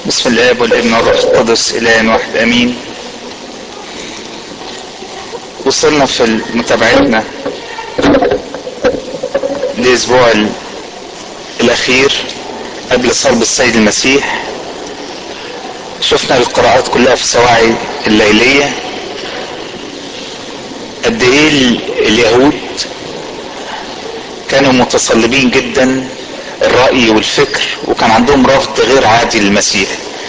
بسم الله والابن والروح القدس اله واحد امين. وصلنا في متابعتنا لاسبوع الاخير قبل صلب السيد المسيح. شفنا القراءات كلها في السواعي الليلية قد ايه اليهود كانوا متصلبين جدا الرأي والفكر، وكان عندهم رفض غير عادي للمسيح.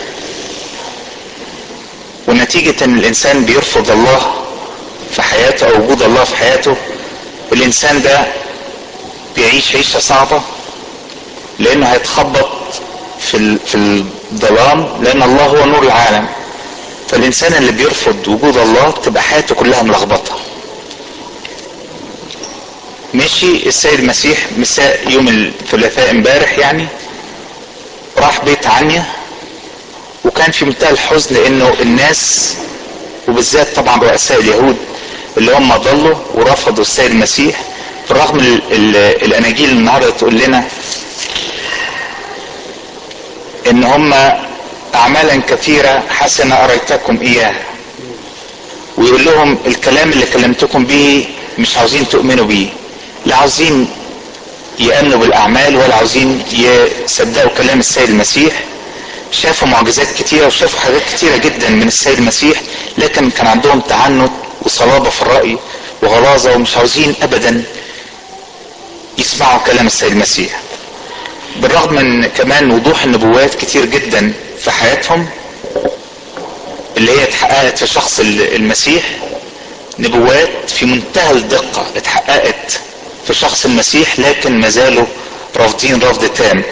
ونتيجة ان الانسان بيرفض الله في حياته او وجود الله في حياته، الانسان ده بيعيش عيشة صعبة، لانه هيتخبط في الظلام، لان الله هو نور العالم. فالانسان اللي بيرفض وجود الله تبقى حياته كلها ملخبطة. مشي السيد المسيح مساء يوم الثلاثاء امبارح يعني، راح بيت عنيا، وكان في منتهى الحزن لانه الناس وبالذات طبعا رؤساء اليهود اللي هم ضلوا ورفضوا السيد المسيح، بالرغم الاناجيل النهارده تقول لنا ان هم اعمالا كثيرة حسنة اريتكم اياها، ويقول لهم الكلام اللي كلمتكم به مش عاوزين تؤمنوا بيه، لا عاوزين يأمنوا بالاعمال ولا عاوزين يصدقوا كلام السيد المسيح. شافوا معجزات كتيرة وشافوا حاجات كتيرة جدا من السيد المسيح، لكن كان عندهم تعنت وصلابة في الرأي وغلاظة، ومش عاوزين ابدا يسمعوا كلام السيد المسيح. بالرغم من كمان وضوح النبوات كتير جدا في حياتهم اللي هي اتحققت في شخص المسيح، نبوات في منتهى الدقة اتحققت في شخص المسيح، لكن ما زالوا رافضين رفض تام.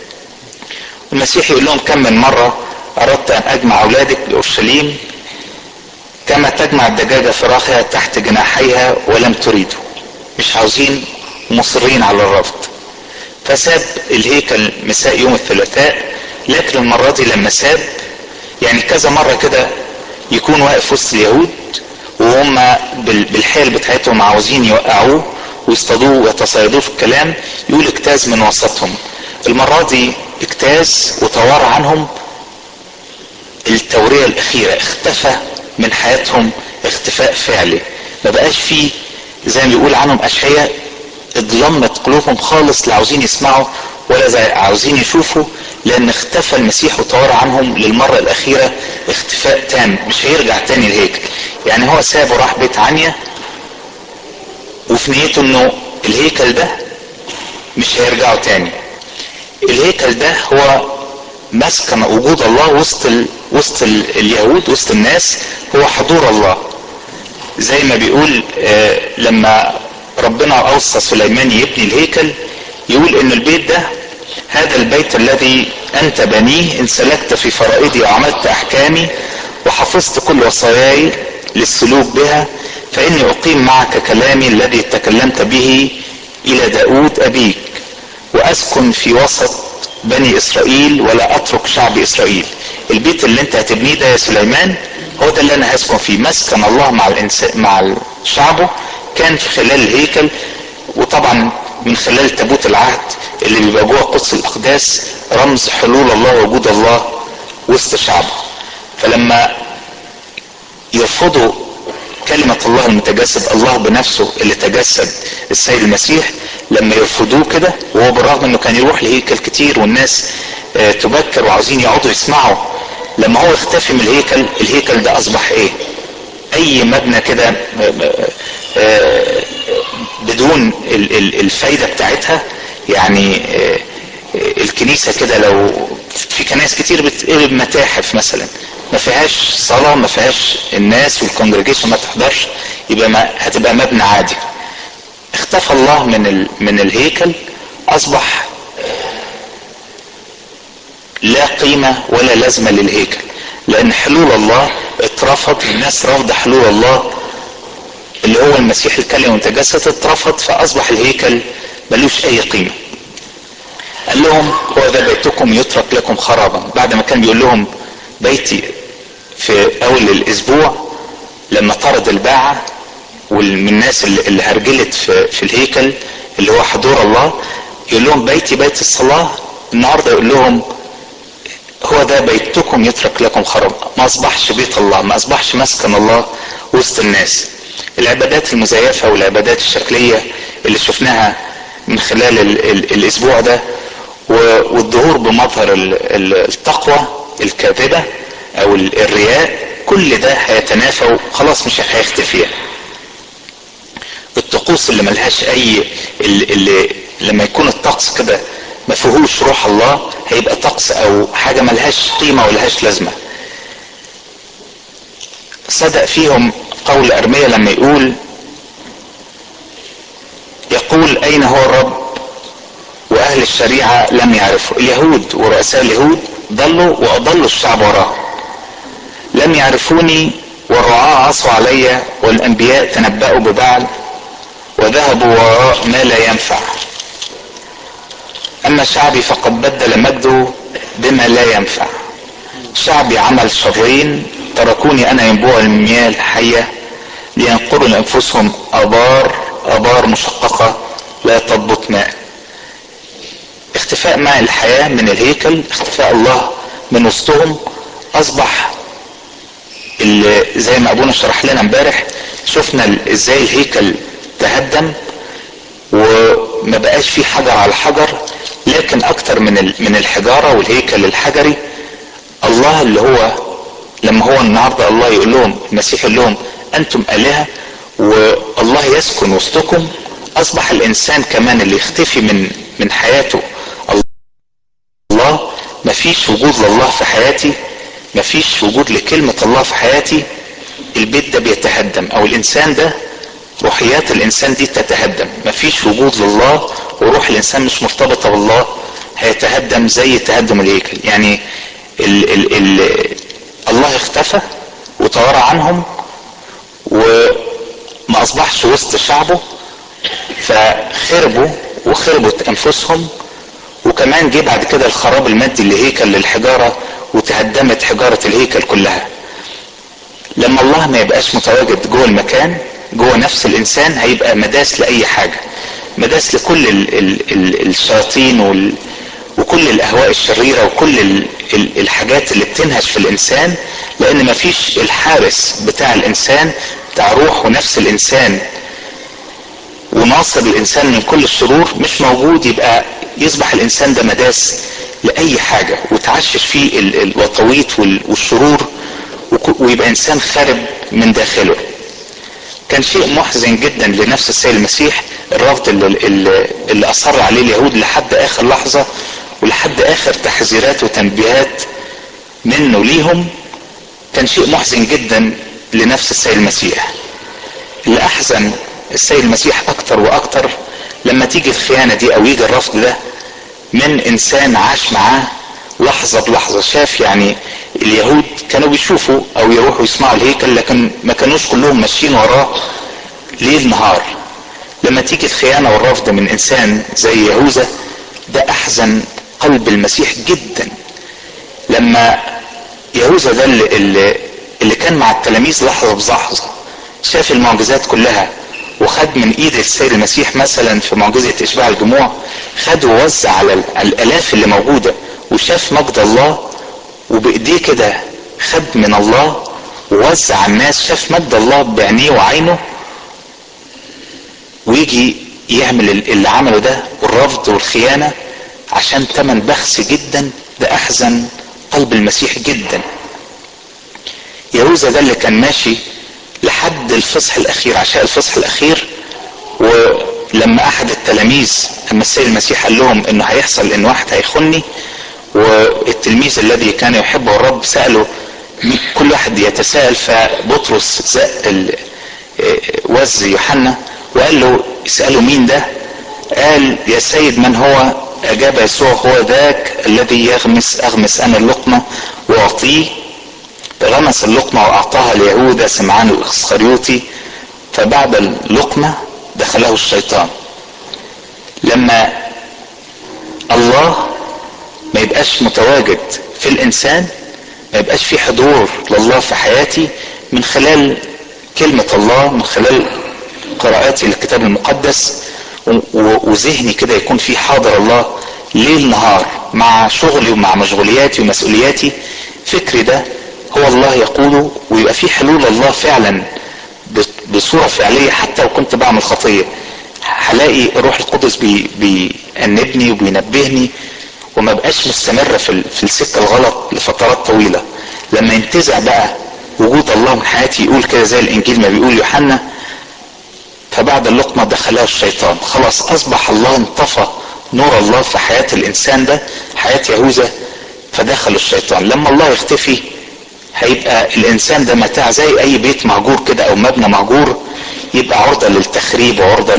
المسيح يقول لهم كم من مرة اردت ان اجمع اولادك لاورشليم كما تجمع الدجاجة فراخها تحت جناحيها ولم تريدوا. مش عاوزين، مصرين على الرفض. فساب الهيكل مساء يوم الثلاثاء، لكن المرة دي لما ساب يعني كذا مرة كده يكون واقف وسط اليهود وهم بالحيل بتاعتهم عاوزين يوقعوه ويصطادوه ويتصيدوه في الكلام، يقول اجتاز من وسطهم. المرة دي اجتاز وتوارى عنهم التورية الاخيرة، اختفى من حياتهم اختفاء فعلي. ما بقاش فيه زي ما بيقول عنهم اشعياء اضلمت قلوبهم خالص، لا عاوزين يسمعوا ولا زي عاوزين يشوفوا، لان اختفى المسيح وتوارى عنهم للمرة الاخيرة اختفاء تام. مش هيرجع تاني الهيكل، يعني هو سابه راح بيت عنيا وفي نيته انه الهيكل ده مش هيرجعوا تاني. الهيكل ده هو مسكن وجود الله وسط اليهود، وسط الناس، هو حضور الله. زي ما بيقول لما ربنا اوصى سليمان يبني الهيكل، يقول ان البيت ده هذا البيت الذي انت بنيه ان سلكت في فرائضي وعملت احكامي وحفظت كل وصاياي للسلوك بها، فاني اقيم معك كلامي الذي تكلمت به الى داود ابيك، واسكن في وسط بني اسرائيل ولا اترك شعب اسرائيل. البيت اللي انت هتبنيه ده يا سليمان هو ده اللي انا هسكن فيه. مسكن الله مع الانسان مع شعبه كان في خلال الهيكل، وطبعا من خلال تابوت العهد اللي بيبقى جوه قدس الاقداس، رمز حلول الله ووجود الله وسط شعبه. فلما يرفضوا كلمة الله المتجسد، الله بنفسه اللي تجسد السيد المسيح، لما يرفضوه كده، وهو بالرغم انه كان يروح لهيكل كتير والناس تبكر وعاوزين يقعدوا يسمعوا، لما هو اختفي من الهيكل ده اصبح ايه؟ اي مبنى كده بدون الفايدة بتاعتها. يعني الكنيسة كده، لو في كنائس كتير بتقلب متاحف مثلا، ما فيهاش صلاة، ما فيهاش الناس والكونجريجيشن ما تحضرش، يبقى ما هتبقى مبنى عادي. اختفى الله من الهيكل، اصبح لا قيمة ولا لازمة للهيكل، لان حلول الله اترفض. الناس رفض حلول الله اللي هو المسيح الكلمة المتجسد، اترفض، فاصبح الهيكل ملوش اي قيمة. قال لهم هو ذا بيتكم يترك لكم خرابا، بعد ما كان بيقول لهم بيتي في اول الاسبوع لما طرد الباعة ومن الناس اللي هرجلت في الهيكل اللي هو حضور الله، يقول لهم بيتي بيت الصلاة. النهاردة يقول لهم هو ده بيتكم يترك لكم خراب. ما اصبحش بيت الله، ما اصبحش مسكن الله وسط الناس. العبادات المزيفة والعبادات الشكلية اللي شفناها من خلال الاسبوع ده، والظهور بمظهر التقوى الكاذبة او الرياء، كل ده هيتنافى وخلاص مش هيختفي. الطقوس اللي ملهاش اللي لما يكون الطقس كده ما فيهوش روح الله هيبقى طقس او حاجة ملهاش قيمة ولهاش لازمة. صدق فيهم قول ارميا لما يقول اين هو الرب واهل الشريعة لم يعرفوا. اليهود ورؤساء اليهود ضلوا واضلوا الشعب وراهم. لم يعرفوني والرعاة عصوا علي والانبياء تنبأوا ببعل وذهبوا وراء ما لا ينفع. اما شعبي فقد بدل مجده بما لا ينفع. شعبي عمل شرين تركوني انا ينبوع المياه الحية لينقروا لانفسهم ابار مشققة لا تضبط ماء. اختفاء ماء الحياة من الهيكل، اختفاء الله من وسطهم. اصبح اللي زي ما ابونا شرح لنا امبارح، شفنا ازاي الهيكل تهدم وما بقاش فيه حجر على حجر، لكن اكتر من الحجارة والهيكل الحجري. الله اللي هو لما هو النهاردة الله يقول لهم، المسيح يقول لهم انتم آلهة والله يسكن وسطكم، اصبح الانسان كمان اللي يختفي من حياته الله. مفيش وجود لله في حياتي، مفيش وجود لكلمة الله في حياتي، البيت ده بيتهدم، او الانسان ده روحيات الانسان دي تتهدم. مفيش وجود لله وروح الانسان مش مرتبطة بالله، هيتهدم زي تهدم الهيكل. يعني الله اختفى وتوارى عنهم وما اصبحش وسط شعبه، فخربوا وخربت انفسهم. وكمان جه بعد كده الخراب المادي لهيكل للحجارة وتهدمت حجارة الهيكل كلها. لما الله ما يبقاش متواجد جوه المكان، جوه نفس الانسان، هيبقى مداس لاي حاجة، مداس لكل الشياطين وكل الاهواء الشريرة وكل الحاجات اللي بتنهش في الانسان. لان مفيش الحارس بتاع الانسان، بتاع روح ونفس الانسان وناصر الانسان من كل الشرور مش موجود، يبقى يصبح الانسان ده مداس لاي حاجة وتعشش فيه الوطويط والشرور، ويبقى انسان خارب من داخله. كان شيء محزن جدا لنفس السيد المسيح الرفض اللي اصر عليه اليهود لحد اخر لحظة ولحد اخر تحذيرات وتنبيهات منه ليهم. كان شيء محزن جدا لنفس السيد المسيح. اللي احزن السيد المسيح اكتر واكتر لما تيجي الخيانة دي او يجي الرفض ده من انسان عاش معاه لحظة بلحظة. شاف يعني اليهود كانوا بيشوفوا او يروحوا يسمعوا الهيكل، لكن ما كانوش كلهم ماشيين وراه ليل نهار. لما تيجي الخيانة والرفض من انسان زي يهوذا ده احزن قلب المسيح جدا. لما يهوذا ده اللي كان مع التلاميذ لحظة بلحظة، شاف المعجزات كلها وخد من ايد السيد المسيح مثلا في معجزة اشباع الجموع، خد ووزع على الالاف اللي موجودة، وشاف مجد الله وبايديه كده خد من الله ووزع على الناس، شاف مجد الله بعينيه وعينه، ويجي يعمل اللي عمله ده والرفض والخيانة عشان تمن بخس جدا. ده احزن قلب المسيح جدا. يهوذا ده اللي كان ماشي لحد الفصح الاخير، عشاء الفصح الاخير، ولما احد التلاميذ اما السيد المسيح قال لهم انه هيحصل ان واحد هيخني، والتلميذ الذي كان يحبه الرب سأله، كل واحد يتساءل، فبطرس زق وز يوحنا وقال له اسأله مين ده؟ قال يا سيد من هو؟ اجاب يسوع هو ذاك الذي اغمس انا اللقمة واعطيه. غمس اللقمة واعطاها ليهوذا سمعان الاسخريوطي، فبعد اللقمة دخله الشيطان. لما الله ما يبقاش متواجد في الانسان، ما يبقاش في حضور لله في حياتي من خلال كلمة الله، من خلال قراءاتي للكتاب المقدس، وذهني كده يكون في حاضر الله ليل نهار مع شغلي ومع مشغولياتي ومسؤولياتي فكري ده هو الله يقوله، ويبقى في حلول الله فعلا بصورة فعلية. حتى لو كنت بعمل خطية هلاقي الروح القدس بيأنبني وبينبهني، وما بقاش مستمر في السكة الغلط لفترات طويلة. لما ينتزع بقى وجود الله من حياتي، يقول كده زي الانجيل ما بيقول يوحنا: فبعد اللقمة دخلها الشيطان. خلاص اصبح الله انطفى نور الله في حياة الانسان ده، حياة يهوذا، فدخل الشيطان. لما الله يختفي هيبقى الانسان ده متاع زي اي بيت مهجور كده او مبنى مهجور، يبقى عرضة للتخريب وعرضة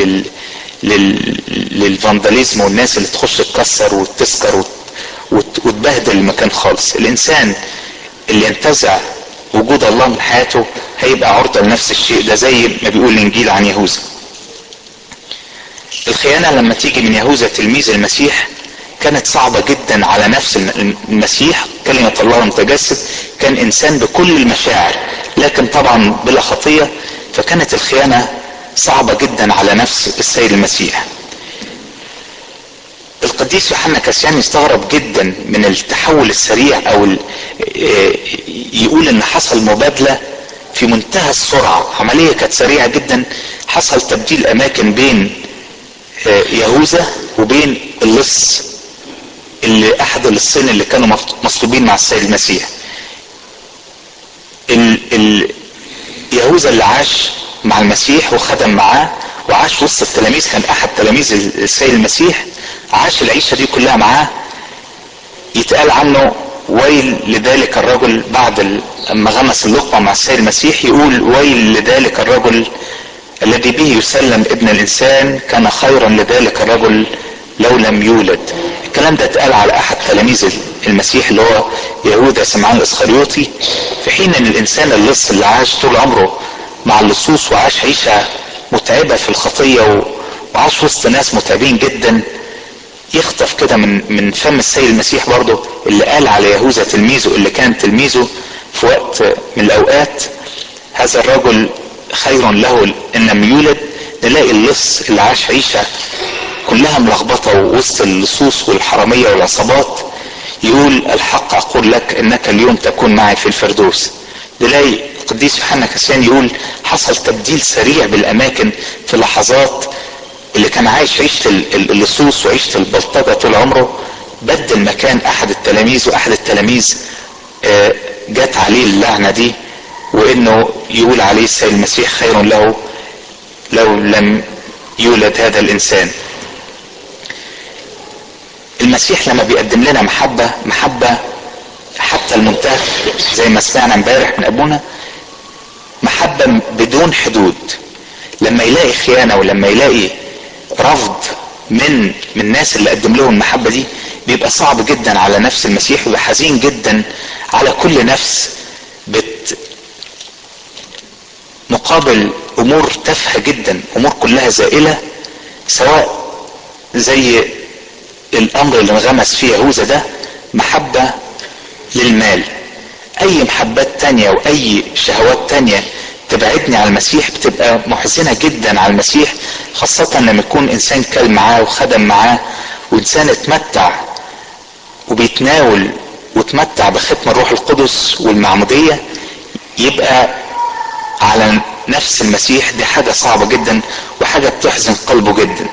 للفانداليزم، والناس اللي تخش تكسر وتسكر وتبهدل المكان خالص. الانسان اللي ينتزع وجود الله من حياته هيبقى عرضة لنفس الشيء ده، زي ما بيقول الانجيل عن يهوذا. الخيانة لما تيجي من يهوذا تلميذ المسيح كانت صعبة جدا على نفس المسيح. كلمة الله متجسد، كان انسان بكل المشاعر لكن طبعا بلا خطية، فكانت الخيانة صعبة جدا على نفس السيد المسيح. القديس يوحنا كاسيان يستغرب جدا من التحول السريع، او يقول ان حصل مبادلة في منتهى السرعة، عملية كانت سريعة جدا. حصل تبديل اماكن بين يهوذا وبين اللص، اللي احد اللصين اللي كانوا مصلوبين مع السيد المسيح. يهوذا اللي عاش مع المسيح وخدم معاه وعاش وسط التلاميذ، كان احد تلاميذ السيد المسيح، عاش العيشة دي كلها معاه. يتقال عنه ويل لذلك الرجل بعد لما غمس اللقمة مع السيد المسيح، يقول ويل لذلك الرجل الذي به يسلم ابن الانسان، كان خيرا لذلك الرجل لو لم يولد. الكلام ده اتقال على احد تلاميذ المسيح اللي هو يهوذا سمعان الاسخريوطي، في حين ان الانسان اللص اللي عاش طول عمره مع اللصوص وعاش عيشة متعبة في الخطية وعاش وسط ناس متعبين جدا، يخطف كده من فم السيد المسيح برضه اللي قال على يهوذا تلميذه اللي كان تلميذه في وقت من الاوقات: هذا الرجل خير له ان لم يولد. نلاقي اللص اللي عاش عيشة كلها ملخبطة وسط اللصوص والحرامية والعصابات، يقول الحق اقول لك انك اليوم تكون معي في الفردوس. نلاقي القديس يوحنا كاسيان يقول حصل تبديل سريع بالاماكن في لحظات. اللي كان عايش عيشة اللصوص وعيشة البلطجة طول عمره بدل مكان احد التلاميذ، واحد التلاميذ جات عليه اللعنة دي، وانه يقول عليه السيد المسيح خير له لو لم يولد هذا الانسان. المسيح لما بيقدم لنا محبة حتى المنتهى، زي ما سمعنا امبارح من ابونا، محبة بدون حدود. لما يلاقي خيانة ولما يلاقي رفض من الناس اللي قدم لهم المحبة دي، بيبقى صعب جدا على نفس المسيح، ويبقى حزين جدا على كل نفس مقابل امور تافهة جدا، امور كلها زائلة، سواء زي الامر اللي انغمس فيه يهوذا ده محبة للمال. اي محبات تانية واي شهوات تانية تبعدني عن المسيح بتبقى محزنة جدا على المسيح، خاصة لما يكون انسان كل معاه وخدم معاه، وانسان اتمتع وبيتناول وتمتع بختم الروح القدس والمعمودية، يبقى على نفس المسيح. دي حاجة صعبة جدا وحاجة بتحزن قلبه جدا.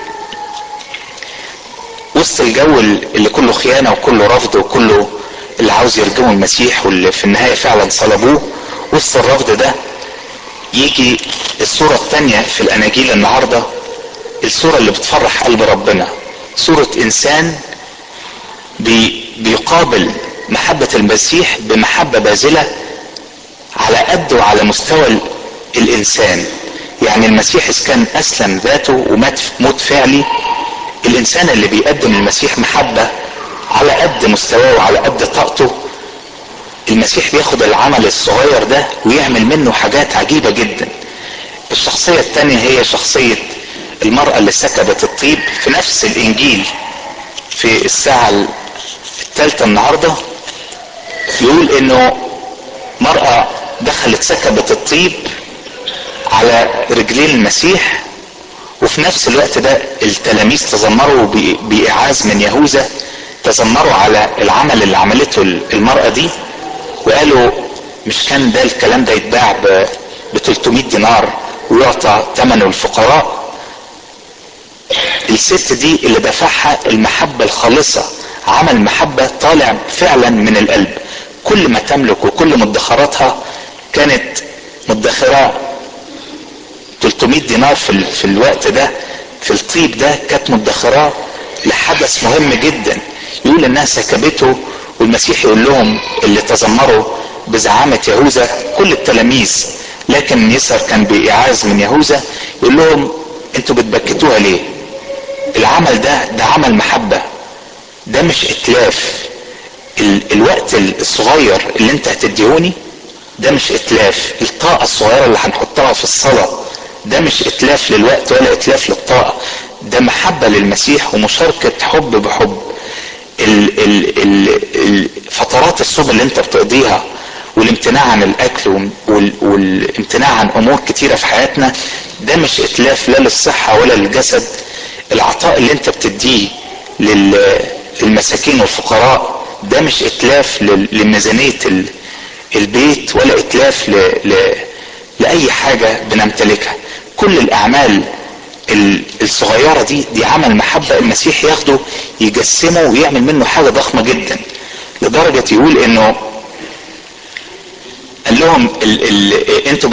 وسط الجو اللي كله خيانة وكله رفض وكله اللي عاوز يرجموا المسيح واللي في النهاية فعلا صلبوه، وسط الرفض ده يجي الصورة التانية في الاناجيل النهاردة، الصورة اللي بتفرح قلب ربنا، صورة انسان بيقابل محبة المسيح بمحبة باذلة على قد وعلى مستوى الانسان. يعني المسيح اذ كان اسلم ذاته ومات موت فعلي، الانسان اللي بيقدم المسيح محبة على قد مستواه وعلى قد طاقته، المسيح بياخد العمل الصغير ده ويعمل منه حاجات عجيبة جدا. الشخصية التانية هي شخصية المرأة اللي سكبت الطيب في نفس الانجيل في الساعة الثالثة النهاردة. يقول انه مرأة دخلت سكبت الطيب على رجلين المسيح، وفي نفس الوقت ده التلاميذ تذمروا بإعاز من يهوذا. تذمروا على العمل اللي عملته المرأة دي وقالوا مش كان ده الكلام ده يتباع ب 300 دينار ويعطى ثمنه الفقراء؟ الست دي اللي دفعها المحبة الخالصة، عمل محبة طالع فعلا من القلب. كل ما تملك وكل مدخراتها كانت مدخرة 300 دينار في الوقت ده، في الطيب ده كانت مدخرة لحدث مهم جدا، يقول انها سكبته. والمسيح يقول لهم اللي تذمروا بزعامة يهوذا كل التلاميذ، لكن يسر كان بإعاز من يهوذا، يقول لهم انتوا بتبكتوها ليه؟ العمل ده عمل محبة، ده مش اتلاف. الوقت الصغير اللي انت هتديهوني ده مش اتلاف. الطاقة الصغيرة اللي هنحطها في الصلاة ده مش اتلاف للوقت ولا اتلاف للطاقة، ده محبة للمسيح ومشاركة حب بحب. فترات الصوم اللي انت بتقضيها والامتناع عن الاكل والامتناع عن امور كتيرة في حياتنا ده مش اتلاف لا للصحة ولا للجسد. العطاء اللي انت بتديه للمساكين والفقراء ده مش اتلاف لميزانية البيت ولا اتلاف لأي حاجة بنمتلكها. كل الأعمال الصغيرة دي عمل محبة المسيح ياخده يجسمه ويعمل منه حاجة ضخمة جدا، لدرجة يقول انه قال لهم انتوا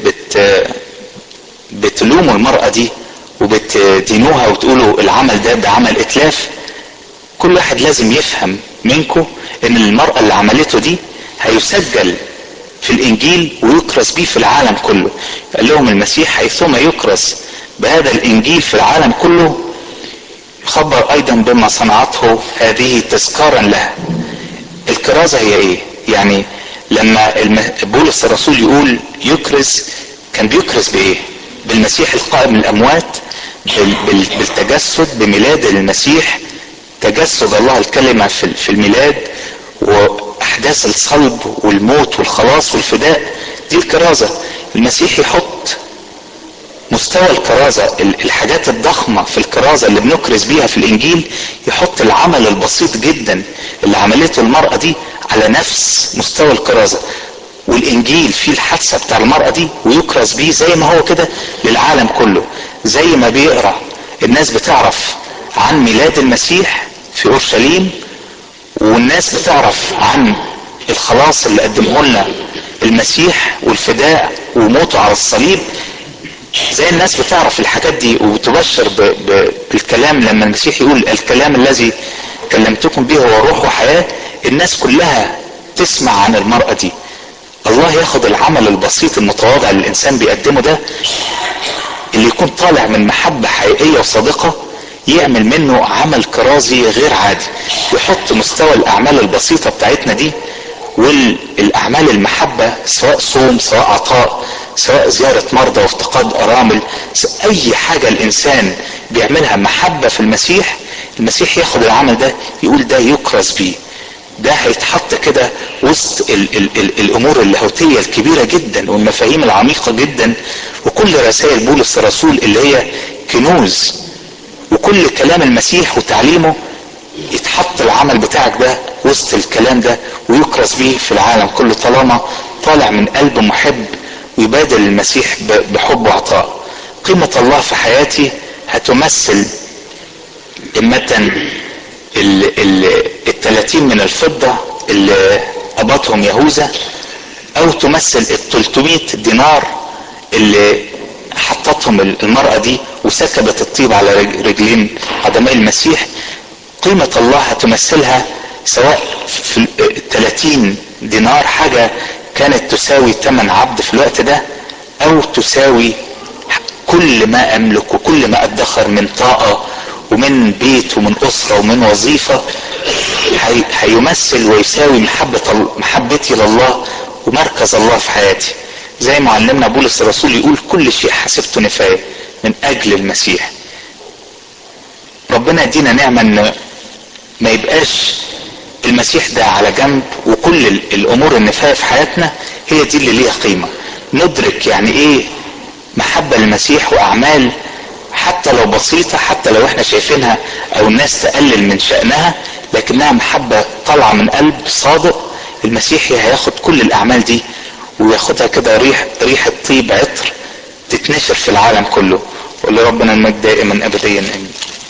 بتلوموا المرأة دي وبتدينوها وتقولوا العمل ده عمل اتلاف. كل واحد لازم يفهم منكم ان المرأة اللي عملته دي هيسجل في الانجيل ويكرس بيه في العالم كله. قال لهم المسيح حيثما يكرس بهذا الانجيل في العالم كله يخبر ايضا بما صنعته هذه تذكارا لها. الكرازة هي ايه؟ يعني لما بولس الرسول يقول يكرز، كان بيكرز بايه؟ بالمسيح القائم من الاموات، بالتجسد، بميلاد المسيح، تجسد الله الكلمة في الميلاد، واحداث الصلب والموت والخلاص والفداء. دي الكرازة. المسيح يحط مستوى الكرازة، الحاجات الضخمة في الكرازة اللي بنكرز بيها في الانجيل، يحط العمل البسيط جدا اللي عملته المرأة دي على نفس مستوى الكرازة. والانجيل فيه الحادثة بتاع المرأة دي ويكرز بيه زي ما هو كده للعالم كله. زي ما بيقرأ الناس بتعرف عن ميلاد المسيح في اورشليم، والناس بتعرف عن الخلاص اللي قدمه لنا المسيح والفداء وموته على الصليب، زي الناس بتعرف الحاجات دي وتبشر بالكلام. لما المسيح يقول الكلام الذي كلمتكم به هو روح وحياة، الناس كلها تسمع عن المرأة دي. الله ياخد العمل البسيط المتواضع اللي الانسان بيقدمه ده، اللي يكون طالع من محبة حقيقية وصادقة، يعمل منه عمل كرازي غير عادي. يحط مستوى الاعمال البسيطة بتاعتنا دي والاعمال المحبة، سواء صوم، سواء عطاء، سواء زيارة مرضى وافتقاد ارامل، اي حاجة الانسان بيعملها محبة في المسيح، المسيح ياخد العمل ده يقول ده يكرز بيه. ده هيتحط كده وسط الامور اللاهوتية الكبيرة جدا والمفاهيم العميقة جدا، وكل رسائل بولس الرسول اللي هي كنوز، وكل كلام المسيح وتعليمه يتحط العمل بتاعك ده وسط الكلام ده ويكرس بيه في العالم كله، طالما طالع من قلب محب ويبادل المسيح بحب وعطاء. قيمة الله في حياتي هتمثل إمة 30 من الفضة اللي قبضهم يهوذا، او تمثل 300 دينار اللي حطتهم المرأة دي وسكبت الطيب على رجلين قدمي المسيح. قيمة الله هتمثلها سواء في 30 دينار، حاجة كانت تساوي ثمن عبد في الوقت ده، او تساوي كل ما املك وكل ما ادخر من طاقة ومن بيت ومن اسرة ومن وظيفة. هيمثل ويساوي محبتي لله ومركز الله في حياتي. زي ما علمنا بولس الرسول يقول كل شيء حسبته نفاية من اجل المسيح. ربنا يدينا نعمة ان ما يبقاش المسيح ده على جنب وكل الامور النفاية في حياتنا هي دي اللي ليها قيمة. ندرك يعني ايه محبة للمسيح واعمال حتى لو بسيطة، حتى لو احنا شايفينها او الناس تقلل من شأنها، لكنها محبة طالعة من قلب صادق. المسيحي هياخد كل الاعمال دي وياخدها كده ريحة طيب عطر تتنشر في العالم كله. ولربنا المجد دائما ابديا امين.